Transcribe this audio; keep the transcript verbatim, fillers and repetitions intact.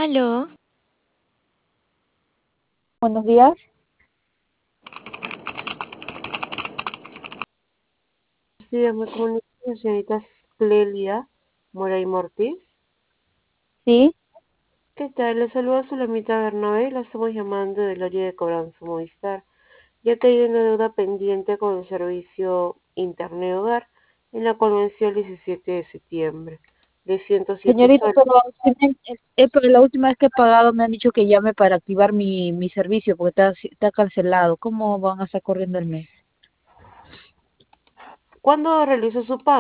Aló, Buenos días. Sí, me comunico con la señorita Clelia Moray Mortis. Sí, ¿Qué tal? Le saluda Sulamita Bernabé y la estamos llamando del área de cobranza Movistar, ya que hay una deuda pendiente con el servicio Internet Hogar, en la cual venció el diecisiete de septiembre, de ciento siete señorita, soles. pero, sí me- eh, pero la última vez que he pagado me han dicho que llame para activar mi, mi servicio porque está, está cancelado. ¿Cómo van a estar corriendo el mes? ¿Cuándo realizó su pago?